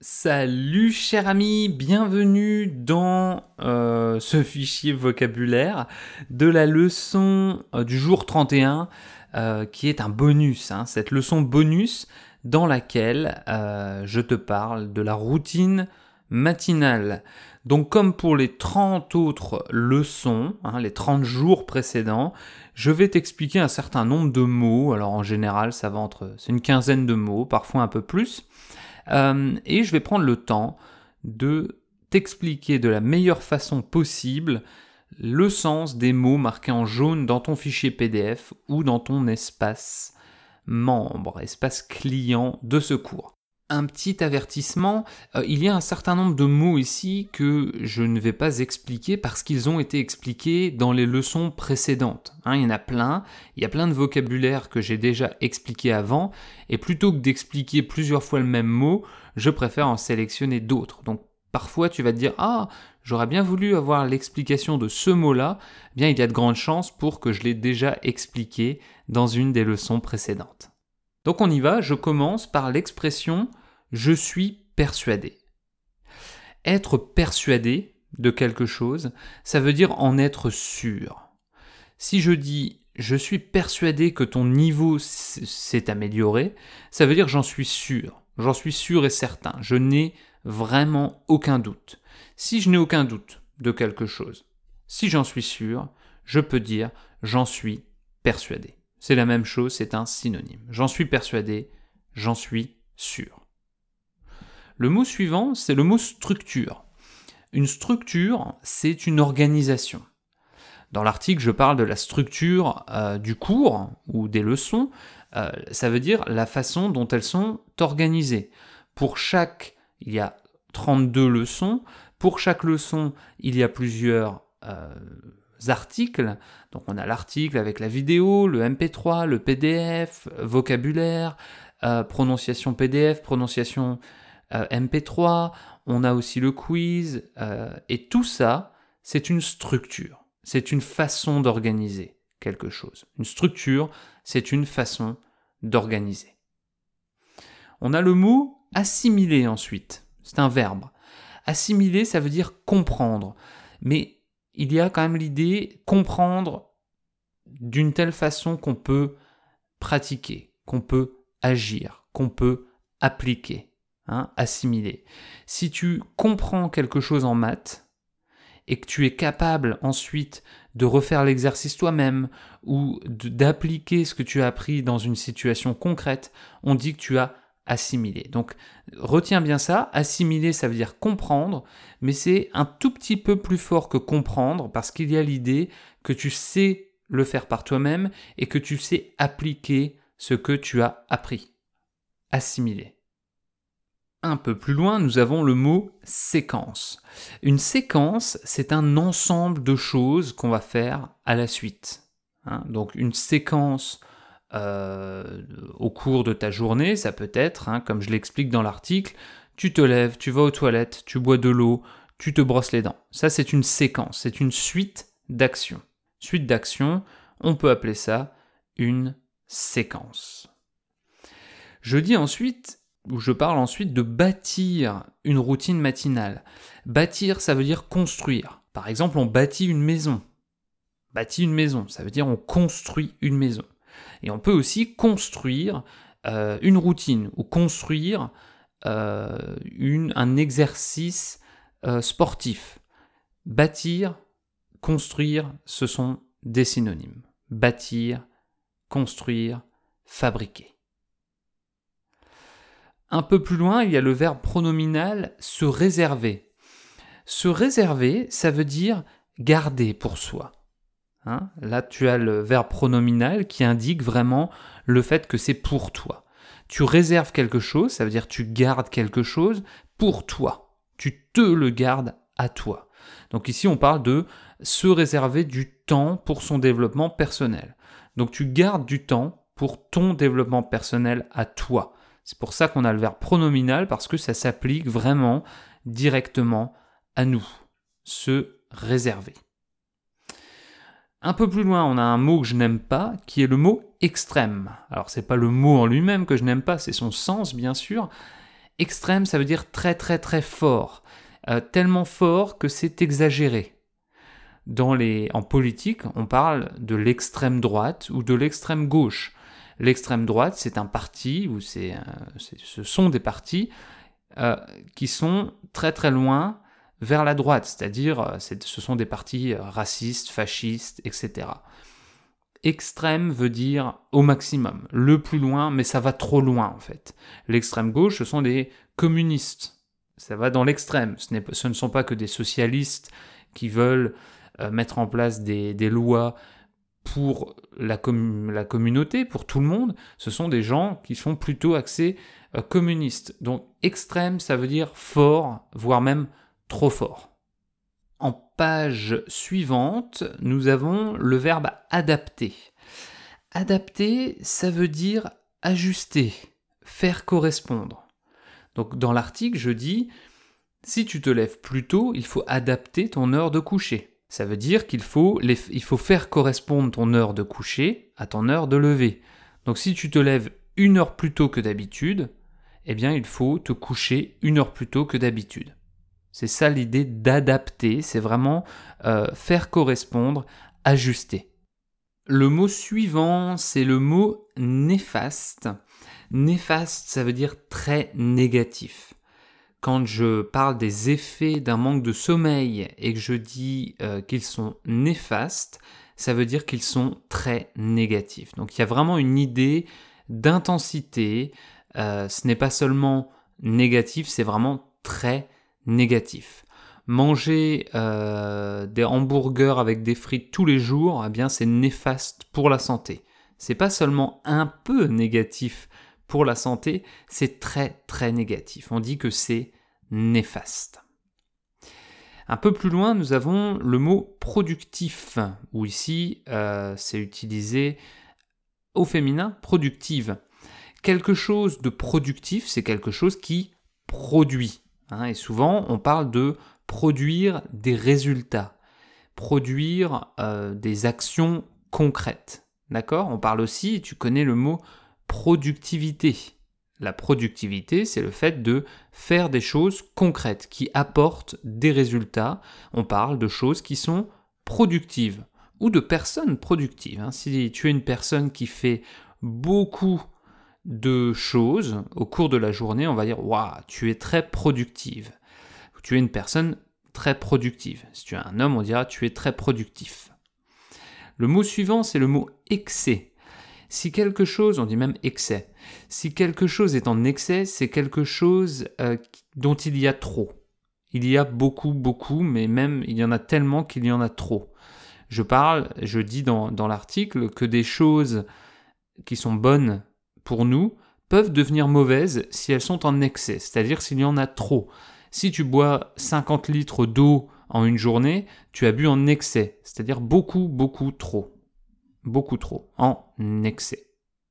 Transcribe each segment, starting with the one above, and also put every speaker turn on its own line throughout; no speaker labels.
Salut cher ami, bienvenue dans ce fichier vocabulaire de la leçon du jour 31 qui est un bonus, cette leçon bonus dans laquelle je te parle de la routine matinale. Donc comme pour les 30 autres leçons, les 30 jours précédents, je vais t'expliquer un certain nombre de mots. Alors en général c'est une quinzaine de mots, parfois un peu plus. Et je vais prendre le temps de t'expliquer de la meilleure façon possible le sens des mots marqués en jaune dans ton fichier PDF ou dans ton espace membre, espace client de ce cours. Un petit avertissement, il y a un certain nombre de mots ici que je ne vais pas expliquer parce qu'ils ont été expliqués dans les leçons précédentes. Il y en a plein, il y a plein de vocabulaire que j'ai déjà expliqué avant, et plutôt que d'expliquer plusieurs fois le même mot, je préfère en sélectionner d'autres. Donc parfois tu vas te dire « Ah, j'aurais bien voulu avoir l'explication de ce mot-là », eh bien il y a de grandes chances pour que je l'ai déjà expliqué dans une des leçons précédentes. Donc on y va, je commence par l'expression « je suis persuadé ». Être persuadé de quelque chose, ça veut dire en être sûr. Si je dis « je suis persuadé que ton niveau s'est amélioré », ça veut dire j'en suis sûr et certain, je n'ai vraiment aucun doute. Si je n'ai aucun doute de quelque chose, si j'en suis sûr, je peux dire « j'en suis persuadé ». C'est la même chose, c'est un synonyme. J'en suis persuadé, j'en suis sûr. Le mot suivant, c'est le mot structure. Une structure, c'est une organisation. Dans l'article, je parle de la structure du cours ou des leçons. Ça veut dire la façon dont elles sont organisées. Il y a 32 leçons. Pour chaque leçon, il y a plusieurs articles. Donc on a l'article avec la vidéo, le MP3, le PDF, vocabulaire, prononciation PDF, prononciation MP3, on a aussi le quiz, et tout ça, c'est une structure, c'est une façon d'organiser quelque chose. Une structure, c'est une façon d'organiser. On a le mot assimiler ensuite, c'est un verbe. Assimiler, ça veut dire comprendre, mais il y a quand même l'idée comprendre d'une telle façon qu'on peut pratiquer, qu'on peut agir, qu'on peut appliquer. Assimiler. Si tu comprends quelque chose en maths et que tu es capable ensuite de refaire l'exercice toi-même ou d'appliquer ce que tu as appris dans une situation concrète, on dit que tu as assimilé. Donc retiens bien ça, assimiler ça veut dire comprendre, mais c'est un tout petit peu plus fort que comprendre parce qu'il y a l'idée que tu sais le faire par toi-même et que tu sais appliquer ce que tu as appris. Assimiler. Un peu plus loin, nous avons le mot séquence. Une séquence, c'est un ensemble de choses qu'on va faire à la suite. Donc une séquence au cours de ta journée, ça peut être, comme je l'explique dans l'article, tu te lèves, tu vas aux toilettes, tu bois de l'eau, tu te brosses les dents. Ça, c'est une séquence, c'est une suite d'actions. Suite d'actions, on peut appeler ça une séquence. Je parle ensuite de bâtir une routine matinale. Bâtir, ça veut dire construire. Par exemple, on bâtit une maison. Bâtit une maison, ça veut dire on construit une maison. Et on peut aussi construire une routine ou construire un exercice sportif. Bâtir, construire, ce sont des synonymes. Bâtir, construire, fabriquer. Un peu plus loin, il y a le verbe pronominal se réserver. Se réserver, ça veut dire garder pour soi. Là, tu as le verbe pronominal qui indique vraiment le fait que c'est pour toi. Tu réserves quelque chose, ça veut dire tu gardes quelque chose pour toi. Tu te le gardes à toi. Donc ici, on parle de se réserver du temps pour son développement personnel. Donc tu gardes du temps pour ton développement personnel à toi. C'est pour ça qu'on a le verbe pronominal, parce que ça s'applique vraiment directement à nous. Se réserver. Un peu plus loin, on a un mot que je n'aime pas, qui est le mot extrême. Alors, c'est pas le mot en lui-même que je n'aime pas, c'est son sens, bien sûr. Extrême, ça veut dire très très très fort. Tellement fort que c'est exagéré. En politique, on parle de l'extrême droite ou de l'extrême gauche. L'extrême droite, c'est un parti, ou ce sont des partis qui sont très très loin vers la droite, c'est-à-dire ce sont des partis racistes, fascistes, etc. Extrême veut dire au maximum, le plus loin, mais ça va trop loin en fait. L'extrême gauche, ce sont des communistes, ça va dans l'extrême. Ce ne sont pas que des socialistes qui veulent mettre en place des lois pour la communauté, pour tout le monde. Ce sont des gens qui sont plutôt axés communistes. Donc extrême, ça veut dire fort, voire même trop fort. En page suivante, nous avons le verbe adapter. Adapter, ça veut dire ajuster, faire correspondre. Donc dans l'article, je dis, si tu te lèves plus tôt, il faut adapter ton heure de coucher. Ça veut dire qu'il faut faire correspondre ton heure de coucher à ton heure de lever. Donc si tu te lèves 1 heure plus tôt que d'habitude, eh bien il faut te coucher 1 heure plus tôt que d'habitude. C'est ça l'idée d'adapter, c'est vraiment faire correspondre, ajuster. Le mot suivant, c'est le mot néfaste. Néfaste, ça veut dire très négatif. Quand je parle des effets d'un manque de sommeil et que je dis qu'ils sont néfastes, ça veut dire qu'ils sont très négatifs. Donc il y a vraiment une idée d'intensité. Ce n'est pas seulement négatif, c'est vraiment très négatif. Manger des hamburgers avec des frites tous les jours, eh bien c'est néfaste pour la santé. C'est pas seulement un peu négatif pour la santé, c'est très très négatif. On dit que c'est néfaste. Un peu plus loin, nous avons le mot productif, où ici c'est utilisé au féminin, productive. Quelque chose de productif, c'est quelque chose qui produit. Et souvent, on parle de produire des résultats, produire des actions concrètes. D'accord ? On parle aussi, tu connais le mot productivité. La productivité, c'est le fait de faire des choses concrètes qui apportent des résultats. On parle de choses qui sont productives ou de personnes productives. Si tu es une personne qui fait beaucoup de choses au cours de la journée, on va dire « Waouh, tu es très productive ». Tu es une personne très productive. Si tu es un homme, on dira « Tu es très productif ». Le mot suivant, c'est le mot « excès ». Si quelque chose, on dit même « excès », si quelque chose est en excès, c'est quelque chose dont il y a trop. Il y a beaucoup, mais même il y en a tellement qu'il y en a trop. Je dis dans l'article que des choses qui sont bonnes pour nous peuvent devenir mauvaises si elles sont en excès, c'est-à-dire s'il y en a trop. Si tu bois 50 litres d'eau en une journée, tu as bu en excès, c'est-à-dire beaucoup trop. Beaucoup trop, en excès.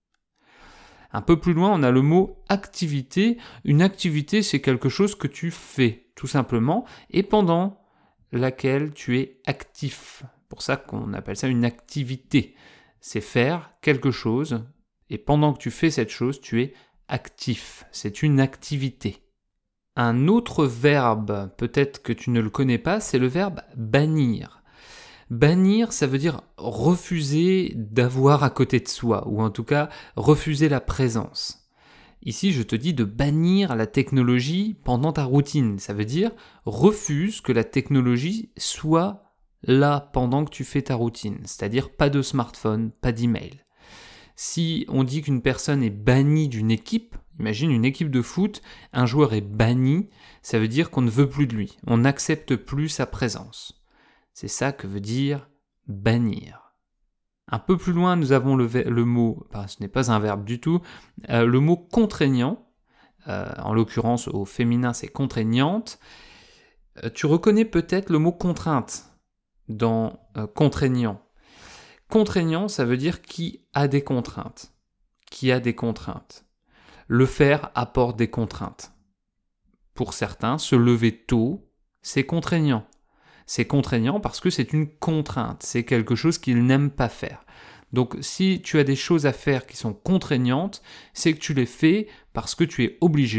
Un peu plus loin, on a le mot activité. Une activité, c'est quelque chose que tu fais, tout simplement, et pendant laquelle tu es actif. C'est pour ça qu'on appelle ça une activité. C'est faire quelque chose, et pendant que tu fais cette chose, tu es actif. C'est une activité. Un autre verbe, peut-être que tu ne le connais pas, c'est le verbe bannir. Bannir, ça veut dire refuser d'avoir à côté de soi, ou en tout cas refuser la présence. Ici, je te dis de bannir la technologie pendant ta routine. Ça veut dire refuse que la technologie soit là pendant que tu fais ta routine. C'est-à-dire pas de smartphone, pas d'email. Si on dit qu'une personne est bannie d'une équipe, imagine une équipe de foot, un joueur est banni, ça veut dire qu'on ne veut plus de lui, on n'accepte plus sa présence. C'est ça que veut dire bannir. Un peu plus loin, nous avons le mot, ce n'est pas un verbe du tout, le mot contraignant, en l'occurrence au féminin c'est contraignante. Tu reconnais peut-être le mot contrainte dans contraignant. Contraignant, ça veut dire qui a des contraintes. Qui a des contraintes. Le faire apporte des contraintes. Pour certains, se lever tôt, c'est contraignant. C'est contraignant parce que c'est une contrainte, c'est quelque chose qu'ils n'aiment pas faire. Donc si tu as des choses à faire qui sont contraignantes, c'est que tu les fais parce que tu es obligé,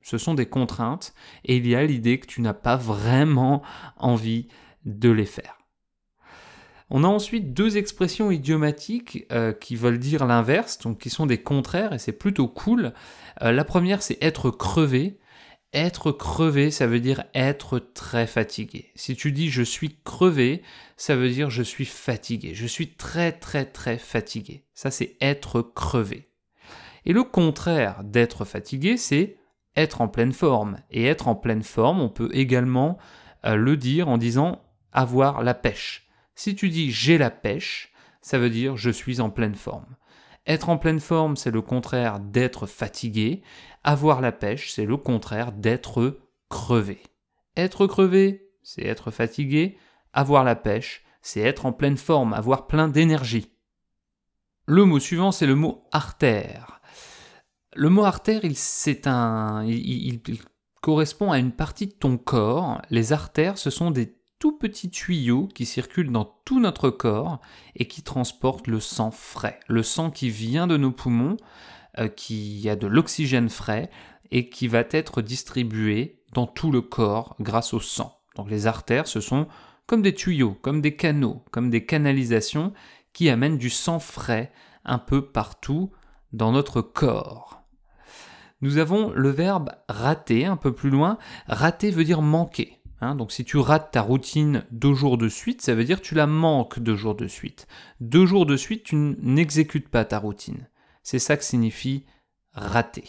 Ce sont des contraintes et il y a l'idée que tu n'as pas vraiment envie de les faire. On a ensuite 2 expressions idiomatiques qui veulent dire l'inverse, donc qui sont des contraires et c'est plutôt cool. La première, c'est être crevé. Être crevé, ça veut dire être très fatigué. Si tu dis je suis crevé, ça veut dire je suis fatigué. Je suis très très très fatigué. Ça, c'est être crevé. Et le contraire d'être fatigué, c'est être en pleine forme. Et être en pleine forme, on peut également le dire en disant avoir la pêche. Si tu dis j'ai la pêche, ça veut dire je suis en pleine forme. Être en pleine forme, c'est le contraire d'être fatigué. Avoir la pêche, c'est le contraire d'être crevé. Être crevé, c'est être fatigué. Avoir la pêche, c'est être en pleine forme, avoir plein d'énergie. Le mot suivant, c'est le mot artère. Le mot artère, il correspond à une partie de ton corps. Les artères, ce sont des tout petits tuyaux qui circulent dans tout notre corps et qui transportent le sang frais. Le sang qui vient de nos poumons, qui a de l'oxygène frais et qui va être distribué dans tout le corps grâce au sang. Donc les artères, ce sont comme des tuyaux, comme des canaux, comme des canalisations qui amènent du sang frais un peu partout dans notre corps. Nous avons le verbe rater un peu plus loin. Rater veut dire manquer. Donc si tu rates ta routine 2 jours de suite, ça veut dire que tu la manques 2 jours de suite. 2 jours de suite, tu n'exécutes pas ta routine. C'est ça que signifie rater.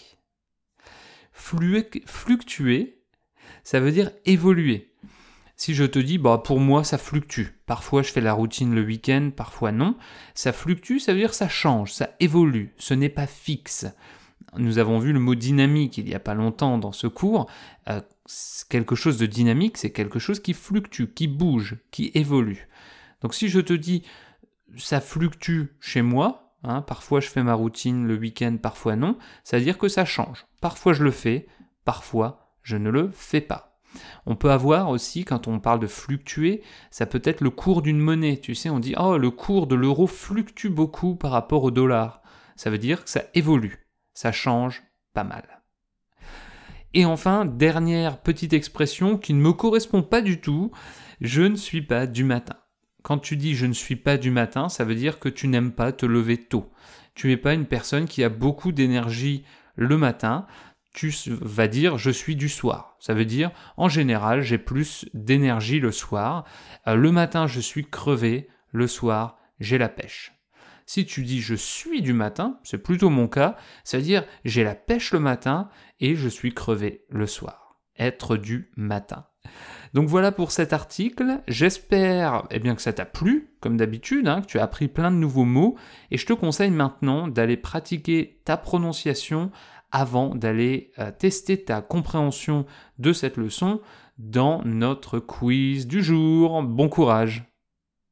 Fluctuer, ça veut dire évoluer. Si je te dis, pour moi ça fluctue. Parfois je fais la routine le week-end, parfois non. Ça fluctue, ça veut dire ça change, ça évolue. Ce n'est pas fixe. Nous avons vu le mot dynamique il n'y a pas longtemps dans ce cours. Quelque chose de dynamique, c'est quelque chose qui fluctue, qui bouge, qui évolue. Donc si je te dis ça fluctue chez moi, parfois je fais ma routine le week-end, parfois non, ça veut dire que ça change. Parfois je le fais, parfois je ne le fais pas. On peut avoir aussi, quand on parle de fluctuer, ça peut être le cours d'une monnaie. Tu sais, on dit « Oh, le cours de l'euro fluctue beaucoup par rapport au dollar ». Ça veut dire que ça évolue, ça change pas mal. Et enfin, dernière petite expression qui ne me correspond pas du tout, je ne suis pas du matin. Quand tu dis je ne suis pas du matin, ça veut dire que tu n'aimes pas te lever tôt. Tu n'es pas une personne qui a beaucoup d'énergie le matin, tu vas dire je suis du soir. Ça veut dire en général j'ai plus d'énergie le soir. Le matin je suis crevé, le soir j'ai la pêche. Si tu dis je suis du matin, c'est plutôt mon cas, ça veut dire j'ai la pêche le matin et je suis crevé le soir. Être du matin. Donc voilà pour cet article, j'espère que ça t'a plu, comme d'habitude, que tu as appris plein de nouveaux mots, et je te conseille maintenant d'aller pratiquer ta prononciation avant d'aller tester ta compréhension de cette leçon dans notre quiz du jour. Bon courage!